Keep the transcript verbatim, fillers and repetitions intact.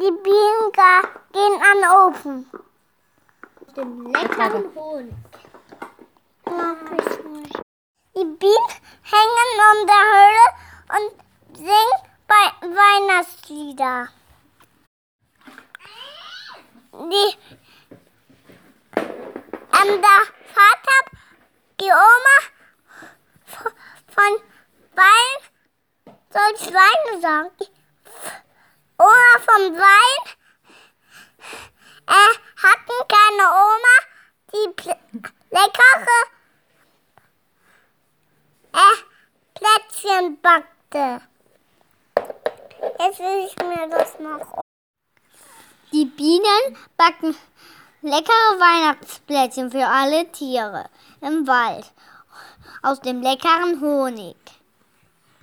Die Bienen ga- gehen an den Ofen. Auf dem leckeren Honig. Die Bienen hängen um der Höhle und singen bei Weihnachtslieder. Die, ähm, der Vater, die Oma v- von Wein, soll ich Wein sagen? Die Oma vom Wein, äh, hatten keine Oma, die pl- leckere äh, Plätzchen backte. Jetzt will ich mir das noch. Die Bienen backen leckere Weihnachtsplätzchen für alle Tiere im Wald aus dem leckeren Honig.